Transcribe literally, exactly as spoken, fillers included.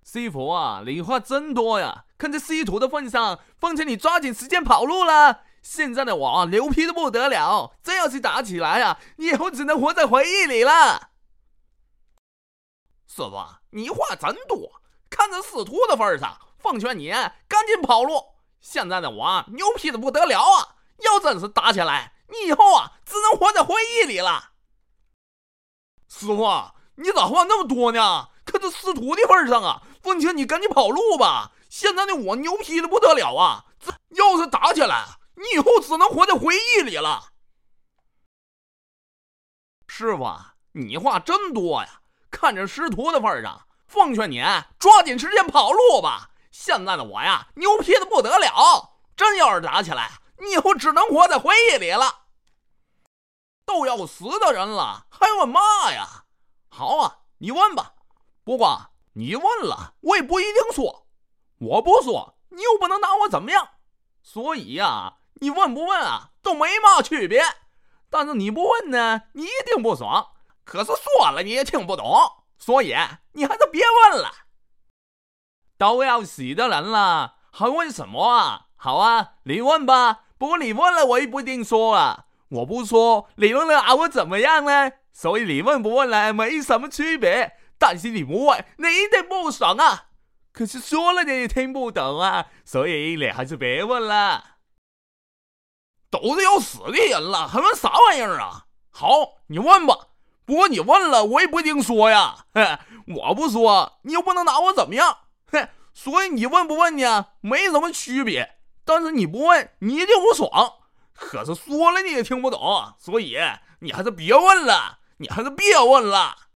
师傅啊，你话真多呀！看在师徒的份上，奉劝你抓紧时间跑路了。现在的我牛皮的不得了，真要是打起来啊，你以后只能活在回忆里了。师傅，你话真多，看在师徒的份上，奉劝你赶紧跑路。现在的我牛皮的不得了啊，要真是打起来，你以后啊只能活在回忆里了。师傅，你咋话那么多呢？看在师徒的份上啊，奉劝你赶紧跑路吧。现在的我牛皮的不得了啊，要是打起来，你以后只能活在回忆里了。师傅，你话真多呀！看着师徒的份上，奉劝你抓紧时间跑路吧。现在的我呀，牛皮的不得了，真要是打起来，你以后只能活在回忆里了。都要死的人了，还问嘛呀？好啊，你问吧。不过你问了，我也不一定说。我不说，你又不能拿我怎么样。所以呀，你问不问啊，都没嘛区别。但是你不问呢，你一定不爽。可是说了你也听不懂，所以你还是别问了。都要死的人了，还问什么啊？好啊，你问吧。不过你问了，我也不一定说啊。我不说，你问了啊，我怎么样呢？所以你问不问呢，没什么区别。但是你不问，你一定不爽啊。可是说了你也听不懂啊，所以你还是别问了。都是要死的人了，还问啥玩意儿啊？好，你问吧。不过你问了，我也不一定说呀。我不说，你又不能拿我怎么样。所以你问不问呢，没什么区别。但是你不问，你一定不爽。可是说了你也听不懂，所以你还是别问了，你还是别问了。